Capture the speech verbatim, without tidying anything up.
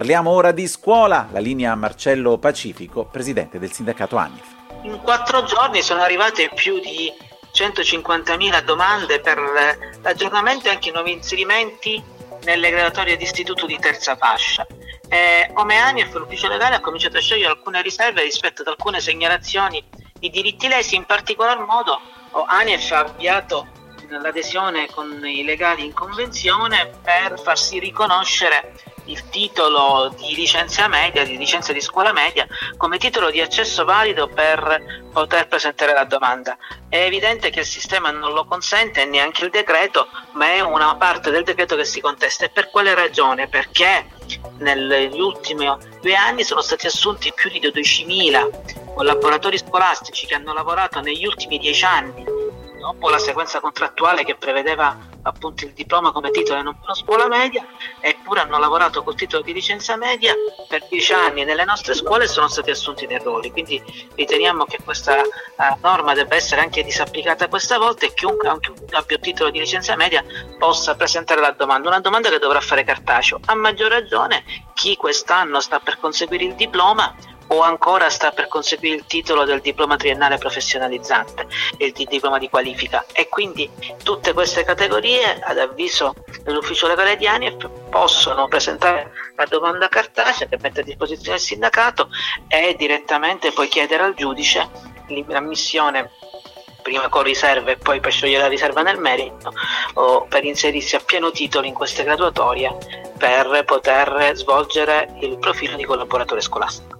Parliamo ora di scuola, la linea Marcello Pacifico, presidente del sindacato ANIF. In quattro giorni sono arrivate più di centocinquantamila domande per l'aggiornamento e anche i nuovi inserimenti nelle graduatorie di istituto di terza fascia. Eh, come ANIF, l'ufficio legale ha cominciato a sciogliere alcune riserve rispetto ad alcune segnalazioni di diritti lesi. In particolar modo ANIF ha avviato l'adesione con i legali in convenzione per farsi riconoscere il titolo di licenza media, di licenza di scuola media, come titolo di accesso valido per poter presentare la domanda. È evidente che il sistema non lo consente, neanche il decreto, ma è una parte del decreto che si contesta. E per quale ragione? Perché negli ultimi due anni sono stati assunti più di dodicimila collaboratori scolastici che hanno lavorato negli ultimi dieci anni dopo la sequenza contrattuale che prevedeva appunto il diploma come titolo e non una scuola media, eppure hanno lavorato col titolo di licenza media per dieci anni nelle nostre scuole e sono stati assunti nei ruoli. Quindi riteniamo che questa uh, norma debba essere anche disapplicata questa volta e chiunque anche abbia il titolo di licenza media possa presentare la domanda, una domanda che dovrà fare cartaceo. A maggior ragione chi quest'anno sta per conseguire il diploma o ancora sta per conseguire il titolo del diploma triennale professionalizzante, il diploma di qualifica, e quindi tutte queste categorie, ad avviso dell'ufficio legale di ANIF, possono presentare la domanda cartacea che mette a disposizione il sindacato e direttamente poi chiedere al giudice l'ammissione prima con riserve e poi per sciogliere la riserva nel merito, o per inserirsi a pieno titolo in queste graduatorie per poter svolgere il profilo di collaboratore scolastico.